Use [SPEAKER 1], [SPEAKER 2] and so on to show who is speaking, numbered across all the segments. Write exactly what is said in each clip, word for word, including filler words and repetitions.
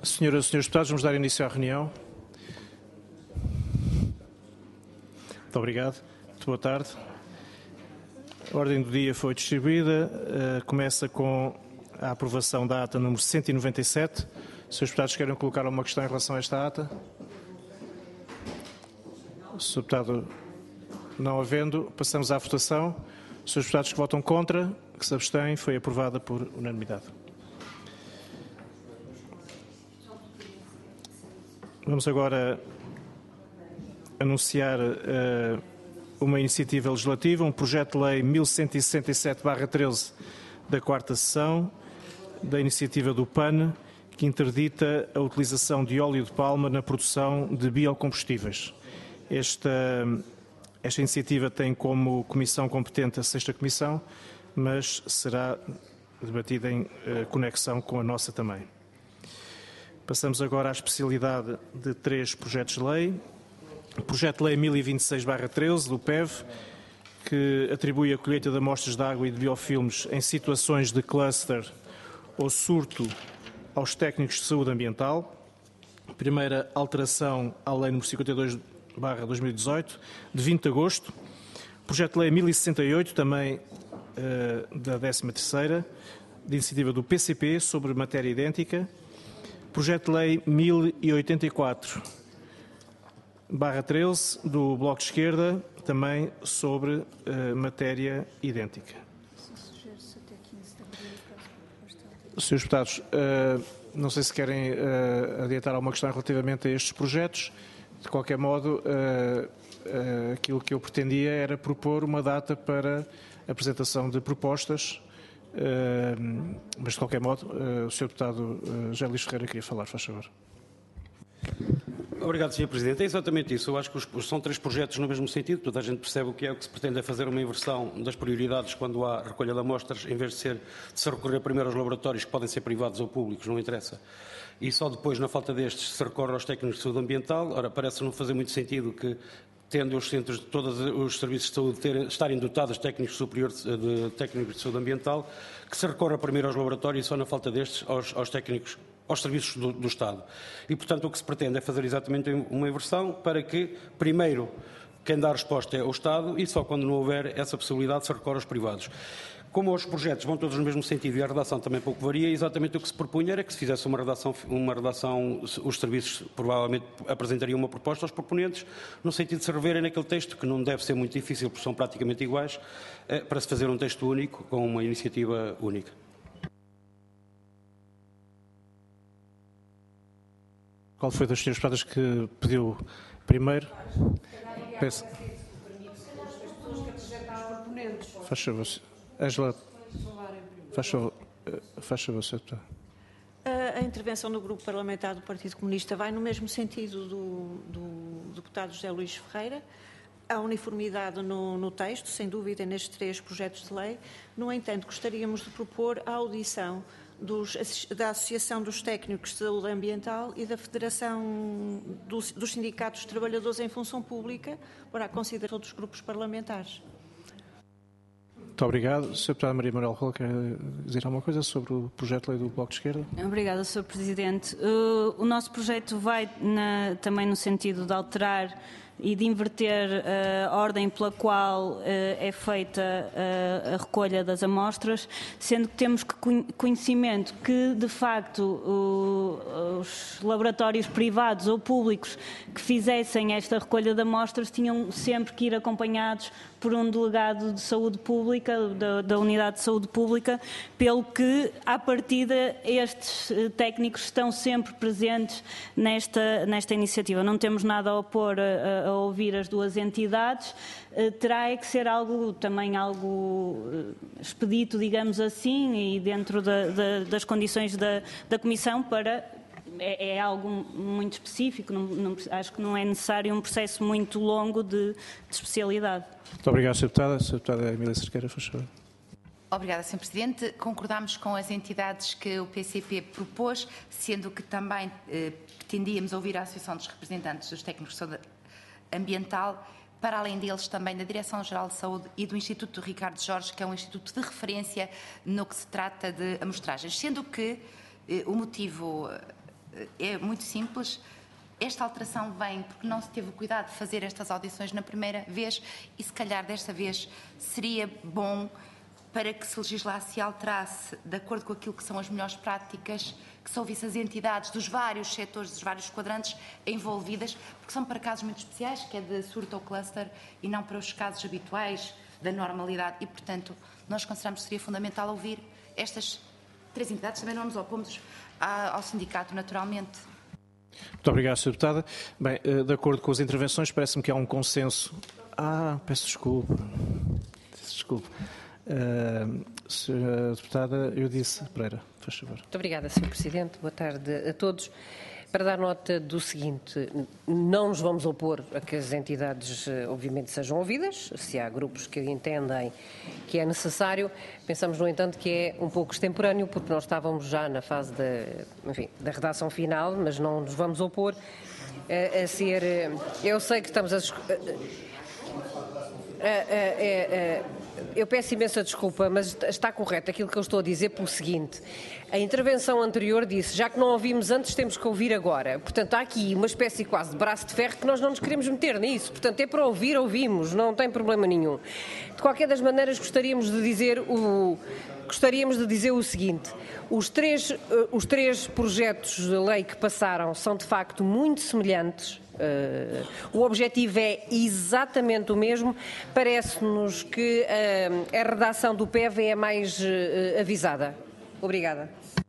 [SPEAKER 1] Senhoras e senhores deputados, vamos dar início à reunião. Muito obrigado. Muito boa tarde. A ordem do dia foi distribuída. Uh, começa com a aprovação da ata número cento e noventa e sete. Se os deputados querem colocar alguma questão em relação a esta ata. Se o deputado não havendo, passamos à votação. Se os deputados que votam contra, que se abstêm, foi aprovada por unanimidade. Vamos agora anunciar uh, uma iniciativa legislativa, um projeto de lei mil cento e sessenta e sete barra treze da quarta sessão, da iniciativa do P A N, que interdita a utilização de óleo de palma na produção de biocombustíveis. Esta, esta iniciativa tem como comissão competente a sexta comissão, mas será debatida em uh, conexão com a nossa também. Passamos agora à especialidade de três projetos de lei. O projeto de lei mil e vinte e seis barra treze, do P E V, que atribui a colheita de amostras de água e de biofilmes em situações de cluster ou surto aos técnicos de saúde ambiental. Primeira alteração à lei número cinquenta e dois barra dois mil e dezoito, de vinte de agosto. Projeto de lei mil e sessenta e oito, também uh, da décima terceira, de iniciativa do P C P, sobre matéria idêntica. Projeto de lei mil e oitenta e quatro barra treze, do Bloco de Esquerda, também sobre uh, matéria idêntica. Senhores deputados, uh, não sei se querem uh, adiantar alguma questão relativamente a estes projetos. De qualquer modo, uh, uh, aquilo que eu pretendia era propor uma data para a apresentação de propostas. Uh, mas, de qualquer modo, uh, o senhor deputado uh, José Luís Ferreira queria falar, faz favor.
[SPEAKER 2] Obrigado, senhor Presidente. É exatamente isso. Eu acho que os, são três projetos no mesmo sentido. Toda a gente percebe o que é o que se pretende é fazer uma inversão das prioridades quando há recolha de amostras, em vez de, ser, de se recorrer primeiro aos laboratórios, que podem ser privados ou públicos, não interessa. E só depois, na falta destes, se recorre aos técnicos de saúde ambiental. Ora, parece não fazer muito sentido que, tendo os centros de todos os serviços de saúde ter, estarem dotados de técnicos superiores de técnicos de saúde ambiental, que se recorra primeiro aos laboratórios e só na falta destes aos, aos técnicos, aos serviços do, do Estado. E, portanto, o que se pretende é fazer exatamente uma inversão para que, primeiro, quem dá a resposta é o Estado e só quando não houver essa possibilidade se recorre aos privados. Como os projetos vão todos no mesmo sentido e a redação também pouco varia, exatamente o que se propunha era que se fizesse uma redação, uma redação, os serviços provavelmente apresentariam uma proposta aos proponentes, no sentido de se reverem naquele texto, que não deve ser muito difícil, porque são praticamente iguais, para se fazer um texto único, com uma iniciativa única.
[SPEAKER 1] Qual foi das senhoras deputadas que pediu primeiro? Peço. Faz favor. Ângela, faz favor, faz favor, senhor deputado.
[SPEAKER 3] A intervenção do Grupo Parlamentar do Partido Comunista vai no mesmo sentido do, do deputado José Luís Ferreira. Há uniformidade no, no texto, sem dúvida, nestes três projetos de lei. No entanto, gostaríamos de propor a audição dos, da Associação dos Técnicos de Saúde Ambiental e da Federação dos, dos Sindicatos de Trabalhadores em Função Pública para a consideração dos grupos parlamentares.
[SPEAKER 1] Muito obrigado. senhora Deputada Maria Manuel Rola, quer dizer alguma coisa sobre o projeto de lei do Bloco de Esquerda?
[SPEAKER 4] Obrigada, senhor Presidente. Uh, o nosso projeto vai na, também no sentido de alterar e de inverter uh, a ordem pela qual uh, é feita uh, a recolha das amostras, sendo que temos que conhecimento que, de facto, uh, os laboratórios privados ou públicos que fizessem esta recolha de amostras tinham sempre que ir acompanhados por um delegado de saúde pública, da, da Unidade de Saúde Pública, pelo que, à partida, estes técnicos estão sempre presentes nesta, nesta iniciativa. Não temos nada a opor a, a ouvir as duas entidades, terá é que ser algo, também algo expedito, digamos assim, e dentro da, da, das condições da, da Comissão para... É, é algo muito específico, não, não, acho que não é necessário um processo muito longo de, de especialidade.
[SPEAKER 1] Muito obrigado, senhora Deputada. senhora Deputada Emília Cerqueira, faz favor.
[SPEAKER 5] Obrigada, senhor Presidente. Concordamos com as entidades que o P C P propôs, sendo que também eh, pretendíamos ouvir a Associação dos Representantes dos Técnicos de Saúde Ambiental, para além deles também da Direção-Geral de Saúde e do Instituto Ricardo Jorge, que é um instituto de referência no que se trata de amostragens, sendo que eh, o motivo é muito simples. Esta alteração vem porque não se teve o cuidado de fazer estas audições na primeira vez e, se calhar, desta vez seria bom para que se legislasse e alterasse, de acordo com aquilo que são as melhores práticas, que se ouvisse as entidades dos vários setores, dos vários quadrantes envolvidas, porque são para casos muito especiais, que é de surto ou cluster, e não para os casos habituais da normalidade. E, portanto, nós consideramos que seria fundamental ouvir estas três entidades. Também não nos opomos ao sindicato, naturalmente.
[SPEAKER 1] Muito obrigado, senhora Deputada. Bem, de acordo com as intervenções, parece-me que há um consenso. Ah, peço desculpa. Peço desculpa. Uh, senhora Deputada, eu disse. Pereira, faz favor.
[SPEAKER 6] Muito obrigada, senhor Presidente. Boa tarde a todos. Para dar nota do seguinte, não nos vamos opor a que as entidades, obviamente, sejam ouvidas, se há grupos que entendem que é necessário. Pensamos, no entanto, que é um pouco extemporâneo, porque nós estávamos já na fase da, enfim, da redação final, mas não nos vamos opor a, a ser... Eu sei que estamos a... a, a, a, a Eu peço imensa desculpa, mas está correto aquilo que eu estou a dizer pelo seguinte. A intervenção anterior disse, já que não ouvimos antes, temos que ouvir agora. Portanto, há aqui uma espécie quase de braço de ferro que nós não nos queremos meter nisso. Portanto, é para ouvir, ouvimos, não tem problema nenhum. De qualquer das maneiras, gostaríamos de dizer o, gostaríamos de dizer o seguinte. Os três, os três projetos de lei que passaram são, de facto, muito semelhantes. Uh, o objetivo é exatamente o mesmo. Parece-nos que uh, a redação do P E V é mais uh, avisada. Obrigada.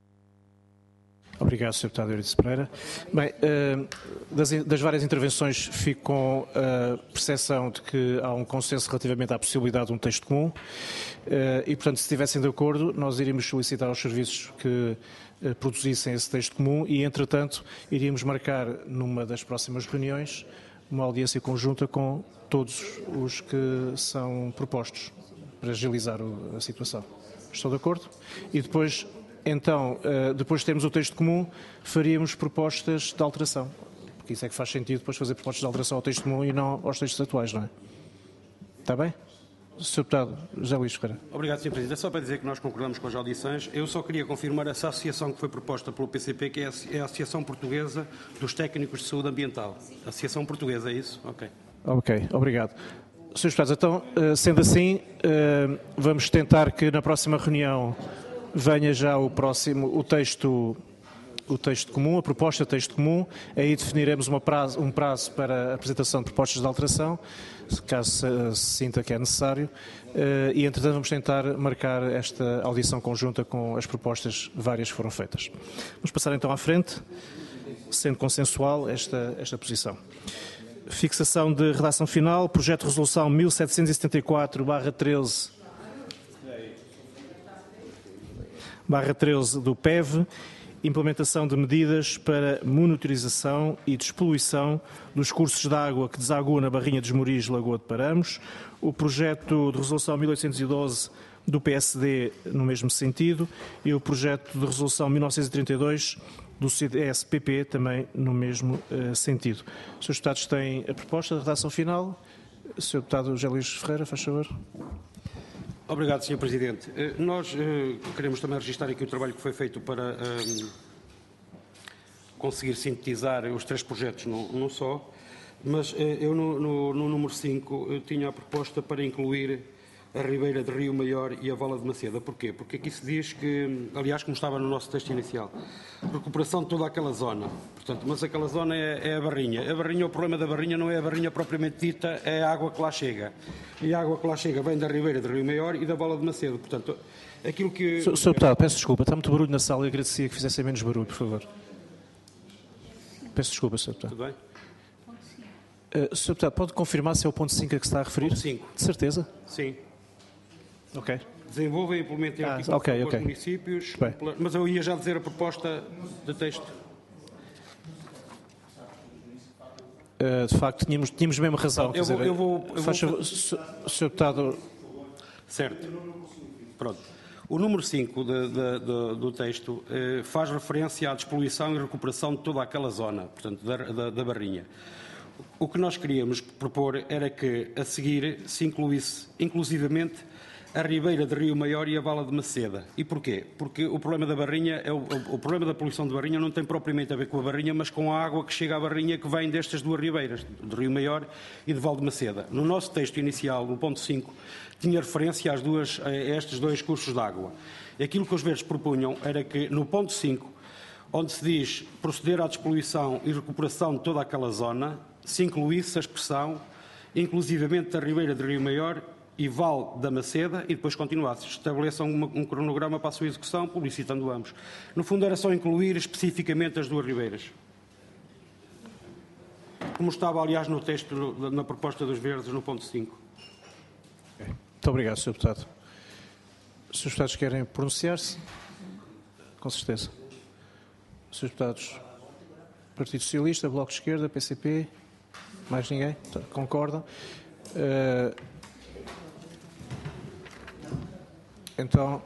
[SPEAKER 1] Obrigado, senhor Deputado Euridice Pereira. Bem, uh, das, das várias intervenções fico com a percepção de que há um consenso relativamente à possibilidade de um texto comum uh, e, portanto, se estivessem de acordo, nós iríamos solicitar aos serviços que produzissem esse texto comum e, entretanto, iríamos marcar numa das próximas reuniões uma audiência conjunta com todos os que são propostos para agilizar a situação. Estou de acordo? E depois, então, depois de termos o texto comum, faríamos propostas de alteração. Porque isso é que faz sentido depois fazer propostas de alteração ao texto comum e não aos textos atuais, não é? Está bem? senhor Deputado José Luís Ferreira.
[SPEAKER 2] Obrigado, senhor Presidente. É só para dizer que nós concordamos com as audições. Eu só queria confirmar essa associação que foi proposta pelo P C P, que é a Associação Portuguesa dos Técnicos de Saúde Ambiental. Associação Portuguesa, é isso? Ok.
[SPEAKER 1] Ok, obrigado. senhores Deputados, então, sendo assim, vamos tentar que na próxima reunião venha já o próximo, o texto, o texto comum, a proposta de texto comum. Aí definiremos uma prazo, um prazo para a apresentação de propostas de alteração, caso se sinta que é necessário, e entretanto vamos tentar marcar esta audição conjunta com as propostas várias que foram feitas. Vamos passar então à frente, sendo consensual esta, esta posição. Fixação de redação final, projeto de resolução mil setecentos e setenta e quatro barra treze barra treze do P E V, implementação de medidas para monitorização e despoluição dos cursos de água que desaguam na Barrinha dos Moris, Lagoa de Paramos. O projeto de resolução mil oitocentos e doze do P S D no mesmo sentido e o projeto de resolução mil novecentos e trinta e dois do C D S P P também no mesmo uh, sentido. Os senhores deputados têm a proposta de redação final. O senhor Deputado José Luís Ferreira, faz favor.
[SPEAKER 2] Obrigado, senhor Presidente. Nós uh, queremos também registrar aqui o trabalho que foi feito para uh, conseguir sintetizar os três projetos num, num só, mas uh, eu no, no, no número cinco uh, tinha a proposta para incluir a Ribeira de Rio Maior e a Vala de Maceda. Porquê? Porque aqui se diz que, aliás, como estava no nosso texto inicial, recuperação de toda aquela zona. Portanto, mas aquela zona é, é a Barrinha. A Barrinha, o problema da Barrinha não é a Barrinha propriamente dita, é a água que lá chega. E a água que lá chega vem da Ribeira de Rio Maior e da Vala de Macedo. Portanto, aquilo que...
[SPEAKER 1] senhor Deputado, peço desculpa, está muito barulho na sala e agradecia que fizessem menos barulho, por favor. Peço desculpa, senhor Deputado.
[SPEAKER 2] Tudo bem?
[SPEAKER 1] Uh, senhor Deputado, pode confirmar se é o ponto cinco a que se está a referir?
[SPEAKER 2] Ponto cinco.
[SPEAKER 1] De certeza?
[SPEAKER 2] Sim.
[SPEAKER 1] Ok.
[SPEAKER 2] Desenvolvem e implementem
[SPEAKER 1] ah,
[SPEAKER 2] articulação
[SPEAKER 1] okay,
[SPEAKER 2] com
[SPEAKER 1] okay.
[SPEAKER 2] os municípios,
[SPEAKER 1] Bem.
[SPEAKER 2] Mas eu ia já dizer a proposta de texto.
[SPEAKER 1] Uh, de facto, tínhamos, tínhamos mesmo razão.
[SPEAKER 2] Eu vou,
[SPEAKER 1] dizer,
[SPEAKER 2] eu vou, eu
[SPEAKER 1] faz
[SPEAKER 2] vou...
[SPEAKER 1] favor, senhor Deputado...
[SPEAKER 2] Certo. Pronto. O número cinco de, de, de, do texto eh, faz referência à despoluição e recuperação de toda aquela zona, portanto, da, da, da Barrinha. O que nós queríamos propor era que, a seguir, se incluísse inclusivamente a Ribeira de Rio Maior e a Vala de Maceda. E porquê? Porque o problema da Barrinha, é o, o, o problema da poluição de Barrinha não tem propriamente a ver com a Barrinha, mas com a água que chega à Barrinha que vem destas duas ribeiras, de Rio Maior e de Val de Maceda. No nosso texto inicial, no ponto cinco, tinha referência às duas, a estes dois cursos de água. Aquilo que os verdes propunham era que, no ponto cinco, onde se diz proceder à despoluição e recuperação de toda aquela zona, se incluísse a expressão inclusivamente da Ribeira de Rio Maior e Val da Maceda, e depois continuasse. Estabeleçam uma, um cronograma para a sua execução, publicitando ambos. No fundo, era só incluir especificamente as duas ribeiras. Como estava, aliás, no texto, na proposta dos verdes, no ponto cinco.
[SPEAKER 1] Okay. Muito obrigado, senhor Deputado. Os senhores Deputados querem pronunciar-se? Com certeza. Os senhores Deputados, Partido Socialista, Bloco de Esquerda, P C P, mais ninguém? Concordam? Uh, Então,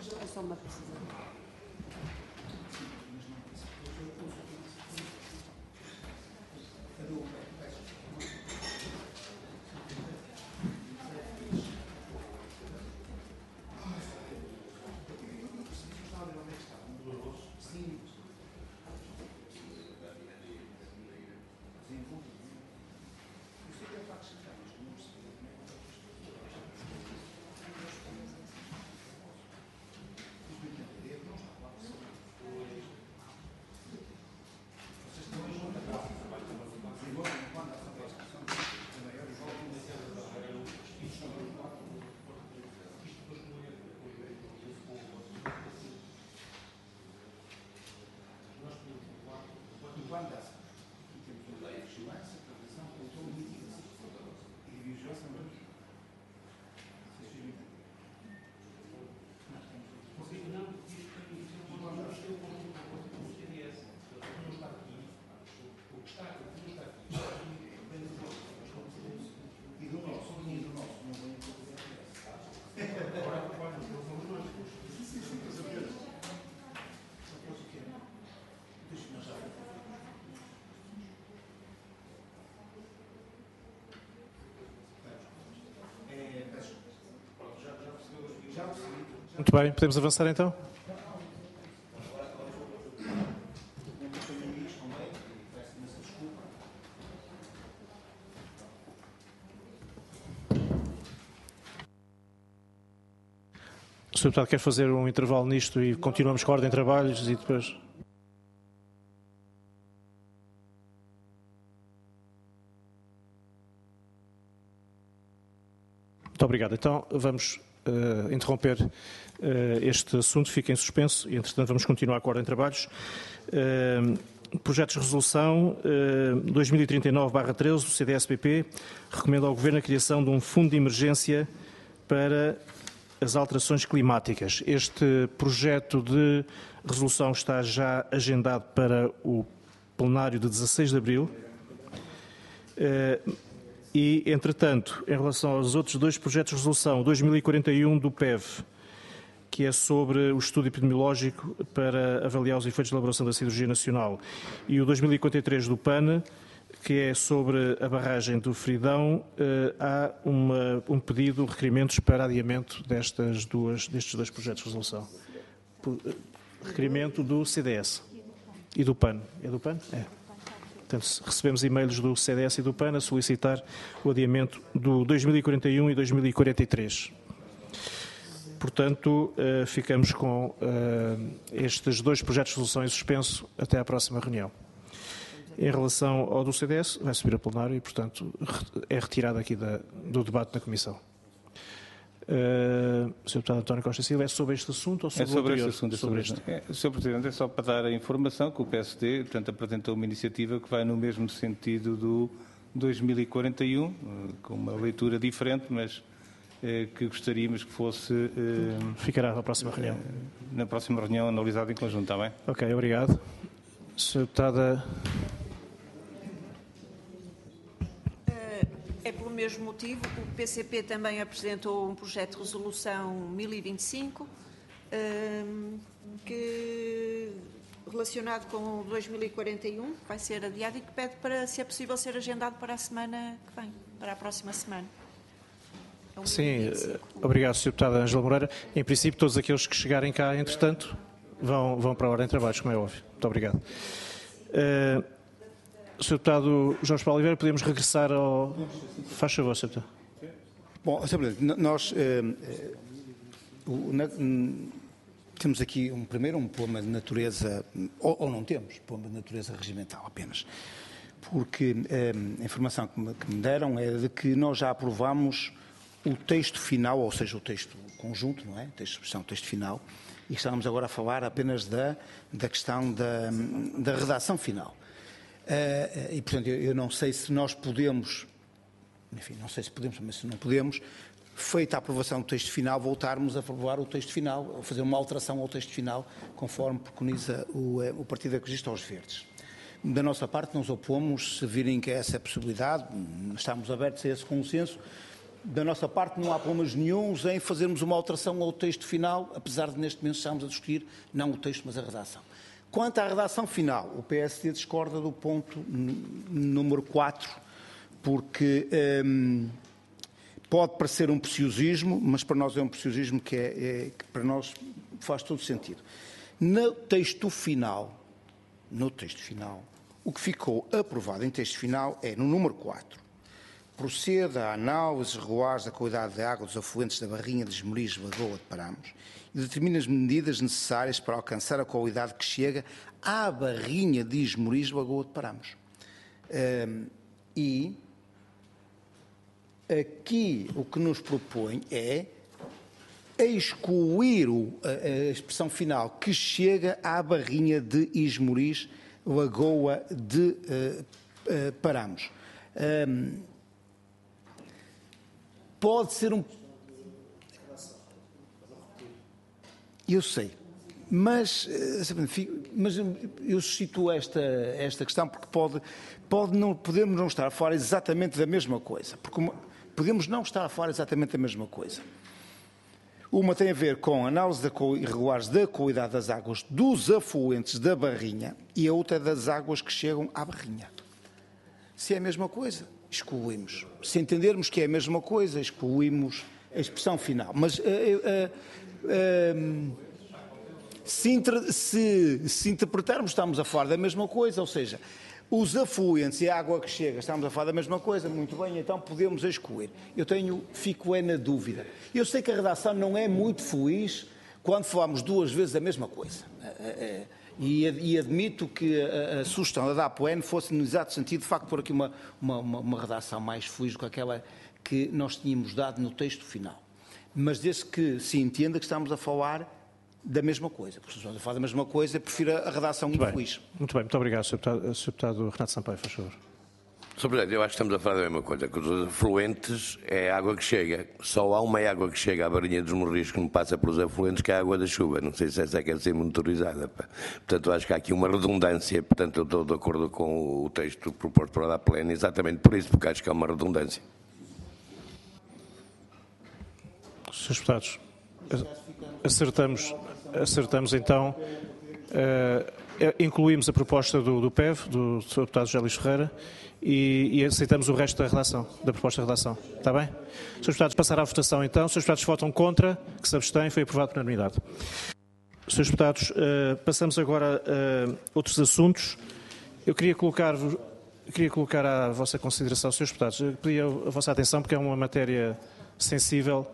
[SPEAKER 1] muito bem, podemos avançar então? O senhor Deputado quer fazer um intervalo nisto e continuamos com a ordem de trabalhos e depois... Muito obrigado. Então vamos uh, interromper uh, este assunto, fica em suspenso e, entretanto, vamos continuar com a ordem de trabalhos. Uh, Projetos de resolução uh, dois mil e trinta e nove barra treze do C D S P P recomenda ao Governo a criação de um fundo de emergência para as alterações climáticas. Este projeto de resolução está já agendado para o plenário de dezasseis de abril. Uh, E, entretanto, em relação aos outros dois projetos de resolução, o dois mil e quarenta e um do P E V, que é sobre o estudo epidemiológico para avaliar os efeitos de elaboração da cirurgia nacional, e o dois mil e cinquenta e três do P A N, que é sobre a barragem do Fridão, há uma, um pedido, requerimentos para adiamento destas duas, destes dois projetos de resolução. Requerimento do C D S e do P A N. É do P A N? É. Portanto, recebemos e-mails do C D S e do P A N a solicitar o adiamento do dois mil e quarenta e um e dois mil e quarenta e três. Portanto, ficamos com estes dois projetos de resolução em suspenso até à próxima reunião. Em relação ao do C D S, vai subir a plenário e, portanto, é retirado aqui da, do debate da Comissão. Uh, senhor Deputado António Costa Silva, é sobre este assunto ou sobre,
[SPEAKER 7] é sobre
[SPEAKER 1] o anterior?
[SPEAKER 7] este assunto? É sobre este. É, senhor Presidente, é só para dar a informação que o P S D, portanto, apresentou uma iniciativa que vai no mesmo sentido do dois mil e quarenta e um, com uma leitura diferente, mas eh, que gostaríamos que fosse... Eh,
[SPEAKER 1] Ficará na próxima reunião.
[SPEAKER 7] Eh, na próxima reunião analisada em conjunto, está bem?
[SPEAKER 1] Ok, obrigado. senhor Deputada...
[SPEAKER 3] É pelo mesmo motivo que o P C P também apresentou um projeto de resolução mil e vinte e cinco, que, relacionado com o dois mil e quarenta e um, que vai ser adiado e que pede para, se é possível, ser agendado para a semana que vem, para a próxima semana.
[SPEAKER 1] Sim, obrigado, senhor Deputado Ângela Moreira. Em princípio, todos aqueles que chegarem cá, entretanto, vão, vão para a ordem de trabalhos, como é óbvio. Muito obrigado. Uh, senhor Deputado Jorge Paulo Oliveira, podemos regressar ao... Faz favor, senhor Deputado.
[SPEAKER 8] Bom, senhor Presidente, nós uh, uh, na, um, temos aqui, um, primeiro, um problema de natureza, ou, ou não temos, problema de natureza regimental apenas. Porque um, a informação que me, que me deram é de que nós já aprovámos o texto final, ou seja, o texto conjunto, não é? O texto, o texto final, e estamos agora a falar apenas da, da questão da, da redação final. Uh, e, portanto, eu, eu não sei se nós podemos, enfim, não sei se podemos, mas se não podemos, feita a aprovação do texto final, voltarmos a aprovar o texto final, ou fazer uma alteração ao texto final, conforme preconiza o, o Partido Ecologista aos Verdes. Da nossa parte, nos opomos, se virem que é essa a possibilidade, estamos abertos a esse consenso. Da nossa parte, não há problemas nenhuns em fazermos uma alteração ao texto final, apesar de neste momento estarmos a discutir não o texto, mas a redação. Quanto à redação final, o P S D discorda do ponto número quatro, porque hum, pode parecer um preciosismo, mas para nós é um preciosismo que, é, é, que para nós faz todo sentido. No texto final, no texto final, o que ficou aprovado em texto final é, no número quatro, proceda a análises regulares da qualidade da água dos afluentes da Barrinha de Esmoriz, Lagoa de Paramos e determina as medidas necessárias para alcançar a qualidade que chega à Barrinha de Esmoriz, Lagoa de Paramos. Um, e aqui o que nos propõe é excluir o, a, a expressão final que chega à Barrinha de Esmoriz, Lagoa de uh, uh, Paramos. Um, Pode ser um... Eu sei, mas, mas eu suscito esta, esta questão porque pode, pode não, podemos não estar a falar exatamente da mesma coisa. Porque uma, podemos não estar a falar exatamente da mesma coisa. Uma tem a ver com a análise da, regulares da qualidade das águas dos afluentes da Barrinha e a outra das águas que chegam à Barrinha. Se é a mesma coisa, excluímos. Se entendermos que é a mesma coisa, excluímos a expressão final. Mas uh, uh, uh, se, inter, se, se interpretarmos, estamos a falar da mesma coisa, ou seja, os afluentes e a água que chega, estamos a falar da mesma coisa, muito bem, então podemos excluir. Eu tenho, fico é na dúvida. Eu sei que a redação não é muito feliz quando falamos duas vezes a mesma coisa. Uh, uh, E, e admito que a, a sugestão da D A P O N fosse no exato sentido, de facto, por aqui uma, uma, uma redação mais feliz do que aquela que nós tínhamos dado no texto final. Mas desde que se entenda que estamos a falar da mesma coisa. Porque se estamos a falar da mesma coisa, prefiro a redação muito infeliz.
[SPEAKER 1] Muito bem, muito obrigado, senhor Deputado, senhor Deputado Renato Sampaio, faz favor.
[SPEAKER 9] senhor Presidente, eu acho que estamos a falar da mesma coisa, que os afluentes é a água que chega. Só há uma água que chega à Barrinha dos Morris que não passa pelos afluentes, que é a água da chuva. Não sei se essa é quer ser monitorizada. Pá. Portanto, acho que há aqui uma redundância. Portanto, eu estou de acordo com o texto proposto para a D A P O N, exatamente por isso, porque acho que há uma redundância.
[SPEAKER 1] senhores Deputados, acertamos, acertamos então, uh, incluímos a proposta do, do P E V, do senhor Deputado José Luís Ferreira, E, e aceitamos o resto da redação, da proposta de redação. Está bem? senhores Deputados, passar à votação então. senhores Deputados votam contra, que se abstêm, foi aprovado por unanimidade. senhores Deputados, uh, passamos agora a uh, outros assuntos. Eu queria colocar, queria colocar à vossa consideração, senhores Deputados, eu pedi a, a vossa atenção porque é uma matéria sensível.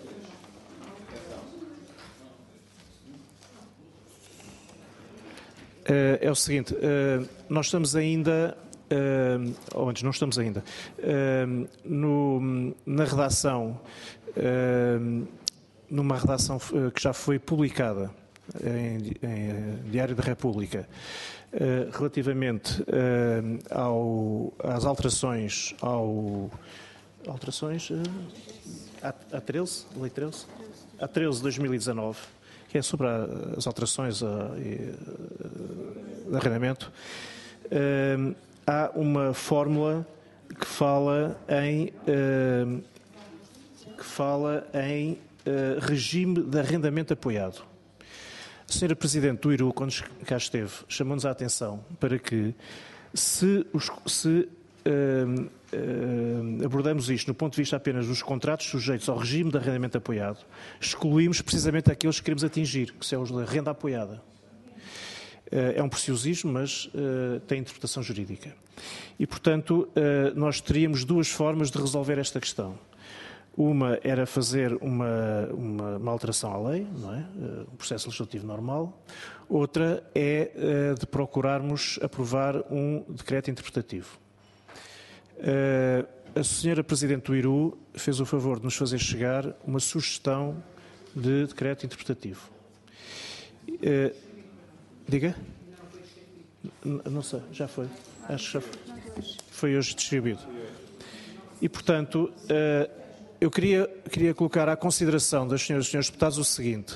[SPEAKER 1] Uh, é o seguinte, uh, nós estamos ainda... Uh, ou antes, não estamos ainda, uh, no, na redação, uh, numa redação que já foi publicada em, em Diário da República, uh, relativamente uh, ao, às alterações, ao, alterações uh, a, a treze, lei treze, a treze de dois mil e dezanove, que é sobre a, as alterações a, a, de arrendamento. Uh, Há uma fórmula que fala em, uh, que fala em uh, regime de arrendamento apoiado. A senhora Presidente do I R U, quando cá esteve, chamou-nos a atenção para que, se, os, se uh, uh, abordamos isto no ponto de vista apenas dos contratos sujeitos ao regime de arrendamento apoiado, excluímos precisamente aqueles que queremos atingir, que são os da renda apoiada. Uh, é um preciosismo, mas uh, tem interpretação jurídica. E, portanto, uh, nós teríamos duas formas de resolver esta questão. Uma era fazer uma, uma, uma alteração à lei, não é? Um processo legislativo normal. Outra é uh, de procurarmos aprovar um decreto interpretativo. Uh, a senhora Presidente do I R U fez o favor de nos fazer chegar uma sugestão de decreto interpretativo. Uh, diga? Não, não sei, já foi. Acho que já foi. Foi hoje distribuído. E, portanto, uh, eu queria, queria colocar à consideração das senhoras e senhores deputados o seguinte.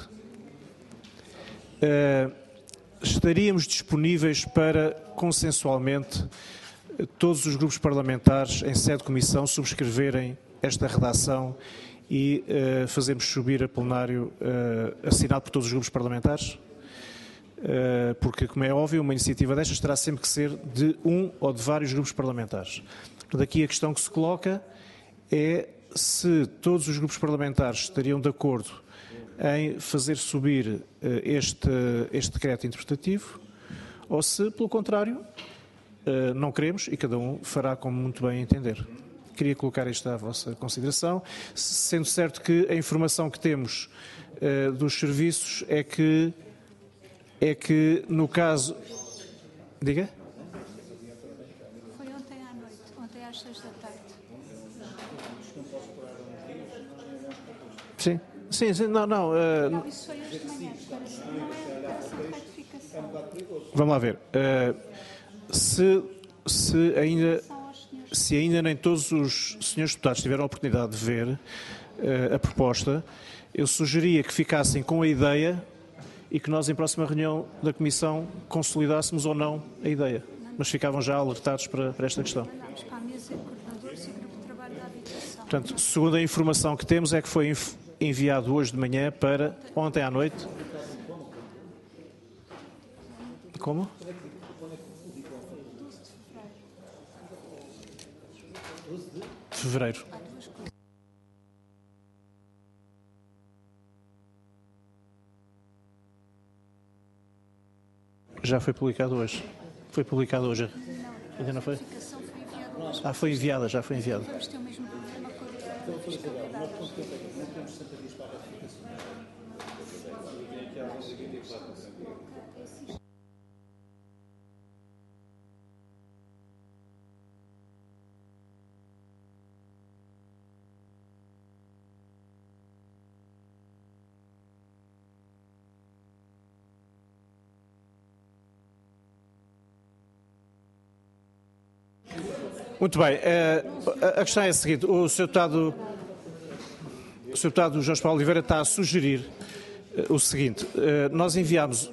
[SPEAKER 1] Uh, estaríamos disponíveis para, consensualmente, todos os grupos parlamentares, em sede de comissão, subscreverem esta redação e uh, fazermos subir a plenário uh, assinado por todos os grupos parlamentares? Uh, porque, como é óbvio, uma iniciativa destas terá sempre que ser de um ou de vários grupos parlamentares. Daqui a questão que se coloca é se todos os grupos parlamentares estariam de acordo em fazer subir uh, este, este decreto interpretativo ou se, pelo contrário, uh, não queremos e cada um fará como muito bem entender. Queria colocar isto à vossa consideração, sendo certo que a informação que temos uh, dos serviços é que, é que no caso... Diga?
[SPEAKER 10] Foi ontem à noite, ontem às seis da tarde.
[SPEAKER 1] Sim, sim, sim, não, não. Uh,
[SPEAKER 10] Não, isso foi hoje de manhã, parece que não é declaração de retificação.
[SPEAKER 1] Vamos lá ver. Uh, se, se, ainda, se ainda nem todos os senhores deputados tiveram a oportunidade de ver uh, a proposta, eu sugeria que ficassem com a ideia e que nós, em próxima reunião da Comissão, consolidássemos ou não a ideia. Mas ficavam já alertados para, para esta questão.
[SPEAKER 10] Mandámos para a mesa de coordenadores e grupo de trabalho da habitação.
[SPEAKER 1] Portanto, segundo a informação que temos, é que foi enviado hoje de manhã para ontem à noite. Como? Fevereiro. Já foi publicado hoje. Foi publicado hoje. Ainda não foi? Ah, foi enviada, já foi enviada.
[SPEAKER 10] Vamos ter o mesmo problema com a fiscalidade.
[SPEAKER 1] Muito bem. A questão é a seguinte. O senhor Deputado, o senhor Deputado Jorge Paulo Oliveira está a sugerir o seguinte. Nós enviámos...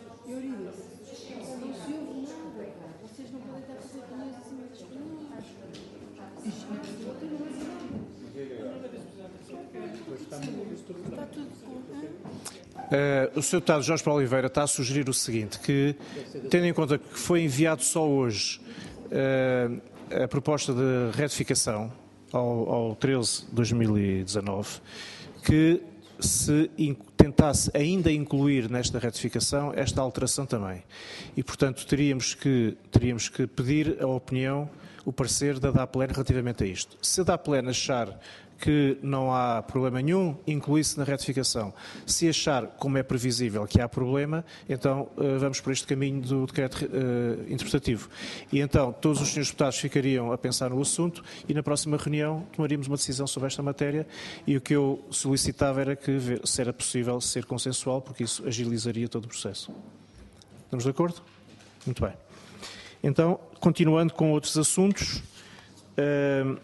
[SPEAKER 1] Uh, o senhor Deputado Jorge Paulo Oliveira está a sugerir o seguinte, que, tendo em conta que foi enviado só hoje uh, a proposta de retificação ao, ao treze de dois mil e dezanove, que se in, tentasse ainda incluir nesta retificação esta alteração também. E, portanto, teríamos que, teríamos que pedir a opinião, o parecer da DAPLEN relativamente a isto. Se a DAPLEN achar que não há problema nenhum, inclui-se na retificação. Se achar, como é previsível, que há problema, então uh, vamos por este caminho do decreto uh, interpretativo. E então todos os senhores deputados ficariam a pensar no assunto e na próxima reunião tomaríamos uma decisão sobre esta matéria e o que eu solicitava era que, ver, se era possível, ser consensual, porque isso agilizaria todo o processo. Estamos de acordo? Muito bem. Então, continuando com outros assuntos... Uh,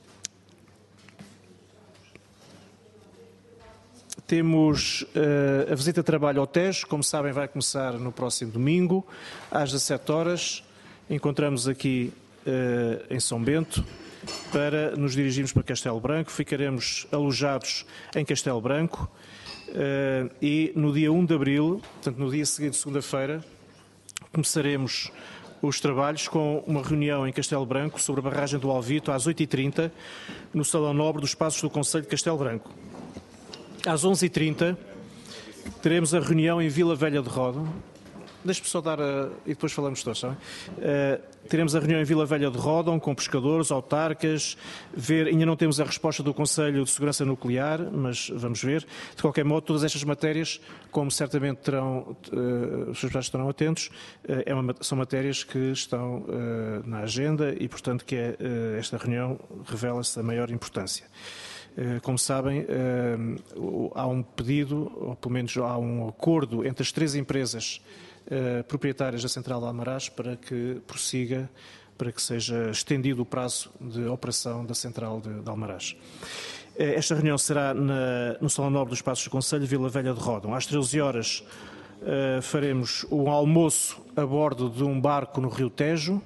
[SPEAKER 1] Temos uh, a visita de trabalho ao Tejo, como sabem vai começar no próximo domingo, às dezassete horas. Encontramos aqui uh, em São Bento para nos dirigirmos para Castelo Branco. Ficaremos alojados em Castelo Branco uh, e no dia um de abril, portanto no dia seguinte, segunda-feira, começaremos os trabalhos com uma reunião em Castelo Branco sobre a barragem do Alvito às oito e trinta no Salão Nobre dos Passos do Concelho de Castelo Branco. Às onze e trinta teremos a reunião em Vila Velha de Ródão. Deixe-me só dar a... e depois falamos todos, sabe? Uh, teremos a reunião em Vila Velha de Ródão com pescadores, autarcas, ver, ainda não temos a resposta do Conselho de Segurança Nuclear, mas vamos ver. De qualquer modo, todas estas matérias, como certamente terão, uh, os senhores estarão atentos, uh, é uma, são matérias que estão uh, na agenda e, portanto, que é, uh, esta reunião revela-se da maior importância. Como sabem, há um pedido, ou pelo menos há um acordo entre as três empresas proprietárias da Central de Almaraz para que prossiga, para que seja estendido o prazo de operação da Central de, de Almaraz. Esta reunião será na, no Salão Nobre dos Passos do Concelho, Vila Velha de Ródão. Às treze horas faremos um almoço a bordo de um barco no Rio Tejo.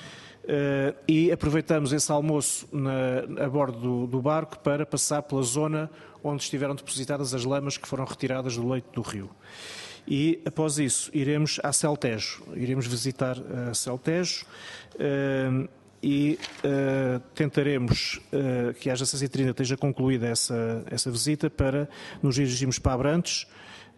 [SPEAKER 1] Uh, e aproveitamos esse almoço na, a bordo do, do barco para passar pela zona onde estiveram depositadas as lamas que foram retiradas do leito do rio. E, após isso, iremos à Celtejo, iremos visitar a Celtejo uh, e uh, tentaremos uh, que às dezasseis e trinta esteja concluída essa, essa visita para nos dirigirmos para Abrantes,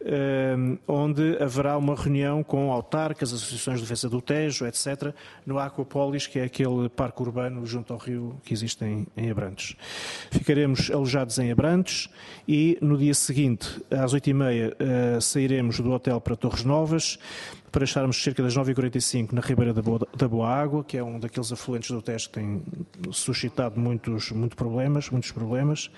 [SPEAKER 1] Uh, onde haverá uma reunião com autarcas, associações de defesa do Tejo, etcétera, no Aquapolis, que é aquele parque urbano junto ao rio que existe em, em Abrantes. Ficaremos alojados em Abrantes e no dia seguinte, às oito e meia, uh, sairemos do hotel para Torres Novas, para estarmos cerca das nove e quarenta e cinco na Ribeira da Boa, da Boa Água, que é um daqueles afluentes do Tejo que tem suscitado muitos, muitos problemas, muitos problemas.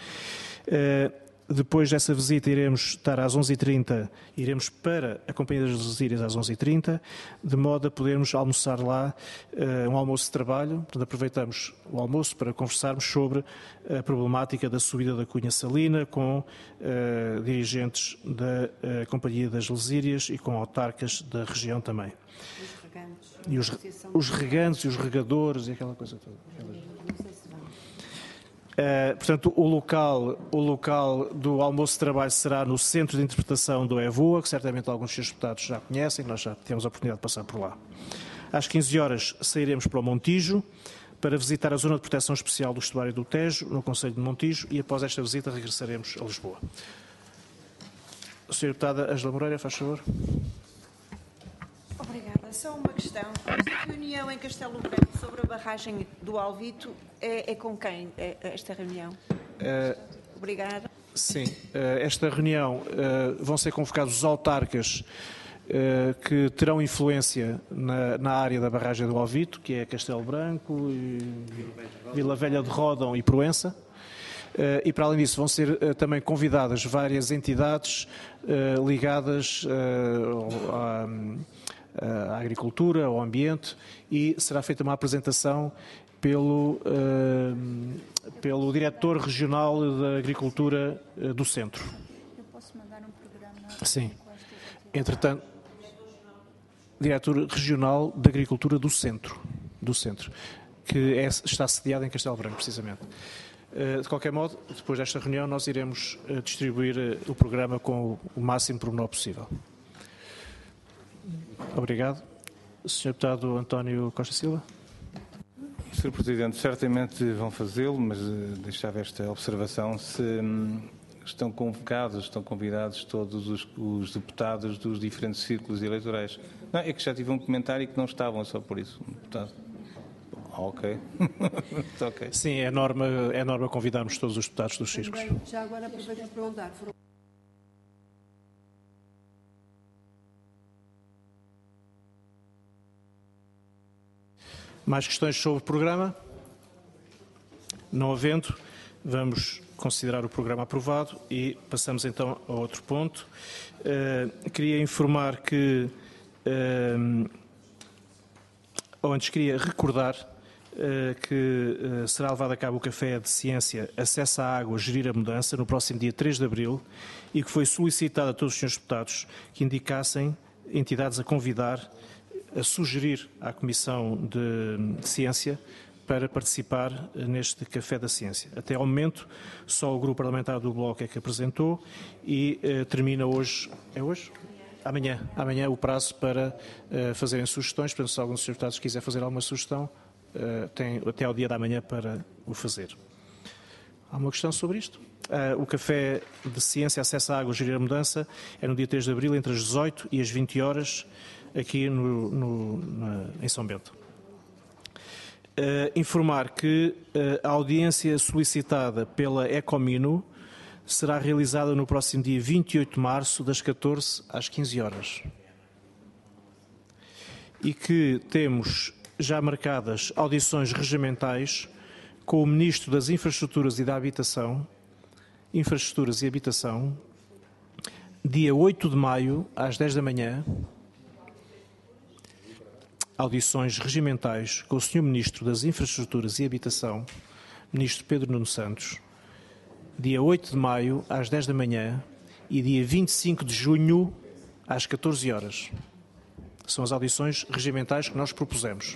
[SPEAKER 1] Uh, Depois dessa visita iremos estar às onze e trinta, iremos para a Companhia das Lesírias às onze e trinta, de modo a podermos almoçar lá, uh, um almoço de trabalho. Portanto, aproveitamos o almoço para conversarmos sobre a problemática da subida da cunha salina com uh, dirigentes da uh, Companhia das Lesírias e com autarcas da região também.
[SPEAKER 3] Os regantes.
[SPEAKER 1] E os, os regantes e os regadores e aquela coisa toda. Uh, portanto, o local, o local do almoço de trabalho será no Centro de Interpretação do E V O A, que certamente alguns dos seus deputados já conhecem, nós já temos a oportunidade de passar por lá. Às quinze horas sairemos para o Montijo, para visitar a Zona de Proteção Especial do Estuário do Tejo, no Concelho de Montijo, e após esta visita regressaremos a Lisboa. senhora Deputada Ângela Moreira, faz favor.
[SPEAKER 3] Obrigada. Só uma questão. Esta reunião em Castelo Branco sobre a barragem do Alvito é, é com quem, é, esta reunião?
[SPEAKER 1] Uh,
[SPEAKER 3] Obrigada.
[SPEAKER 1] Sim. Uh, esta reunião uh, vão ser convocados os autarcas uh, que terão influência na, na área da barragem do Alvito, que é Castelo Branco, e Vila Velha de Ródão e Proença. Uh, e, para além disso, vão ser uh, também convidadas várias entidades uh, ligadas uh, à, à agricultura, ao ambiente, e será feita uma apresentação pelo, uh, pelo diretor regional da agricultura uh, do centro.
[SPEAKER 10] Eu posso mandar um programa?
[SPEAKER 1] Sim. Entretanto, diretor regional da agricultura do centro, do centro, que é, está sediado em Castelo Branco, precisamente. Uh, de qualquer modo, depois desta reunião, nós iremos uh, distribuir uh, o programa com o, o máximo pormenor possível. Obrigado. senhor Deputado António Costa Silva.
[SPEAKER 7] senhor Presidente, certamente vão fazê-lo, mas uh, deixava esta observação. Se um, estão convocados, estão convidados todos os, os deputados dos diferentes círculos eleitorais. Não, é que já tive um comentário que não estavam, só por isso, deputado. Ok. okay.
[SPEAKER 1] Sim, é norma, é norma convidarmos todos os deputados dos círculos.
[SPEAKER 11] Já agora aproveito para perguntar. Foram...
[SPEAKER 1] Mais questões sobre o programa? Não havendo, vamos considerar o programa aprovado e passamos então a outro ponto. Uh, queria informar que, uh, ou antes queria recordar uh, que uh, será levado a cabo o Café de Ciência Acesso à Água, Gerir a Mudança, no próximo dia três de abril, e que foi solicitado a todos os senhores deputados que indicassem entidades a convidar, a sugerir à Comissão de Ciência para participar neste Café da Ciência. Até ao momento, só o Grupo Parlamentar do Bloco é que apresentou e eh, termina hoje... É hoje? Amanhã, amanhã é o prazo para uh, fazerem sugestões, portanto, se algum dos senhores deputados quiser fazer alguma sugestão, uh, tem até ao dia da manhã para o fazer. Há uma questão sobre isto? Uh, o Café de Ciência, Acesso à Água, Gerir a Mudança, é no dia três de abril, entre as dezoito e as vinte horas, aqui no, no, na, em São Bento. Uh, informar que uh, a audiência solicitada pela Ecomino será realizada no próximo dia vinte e oito de março, das catorze às quinze horas. E que temos já marcadas audições regimentais com o Ministro das Infraestruturas e da Habitação, Infraestruturas e Habitação, dia oito de maio, às dez da manhã, audições regimentais com o senhor Ministro das Infraestruturas e Habitação, Ministro Pedro Nuno Santos, dia oito de maio, às dez da manhã, e dia vinte e cinco de junho, às catorze horas. São as audições regimentais que nós propusemos.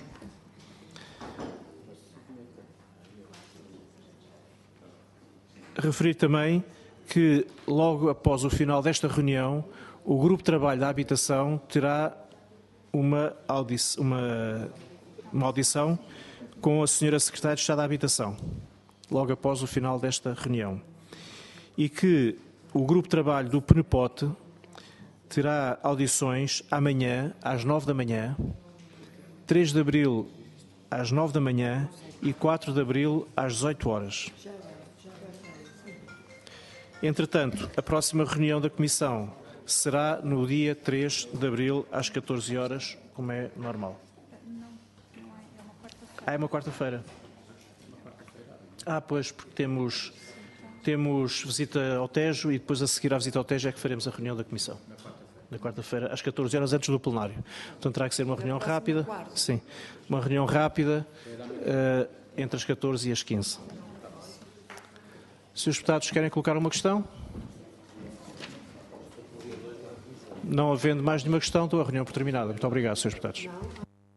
[SPEAKER 1] Referir também que, logo após o final desta reunião, o Grupo de Trabalho da Habitação terá uma audição, uma, uma audição com a senhora Secretária de Estado da Habitação, logo após o final desta reunião. E que o Grupo de Trabalho do PNEPOT terá audições amanhã, às nove da manhã, três de abril, às nove da manhã e quatro de abril, às dezoito horas. Entretanto, a próxima reunião da Comissão será no dia três de abril, às catorze horas, como é normal. Ah, é uma quarta-feira. Ah, pois, porque temos... Temos visita ao Tejo e depois a seguir à visita ao Tejo é que faremos a reunião da Comissão. Na quarta-feira, às catorze horas, antes do plenário. Portanto, terá que ser uma reunião rápida. Sim, uma reunião rápida uh, entre as catorze e as quinze. Se os deputados querem colocar uma questão? Não havendo mais nenhuma questão, dou a reunião por terminada. Muito obrigado, senhores deputados.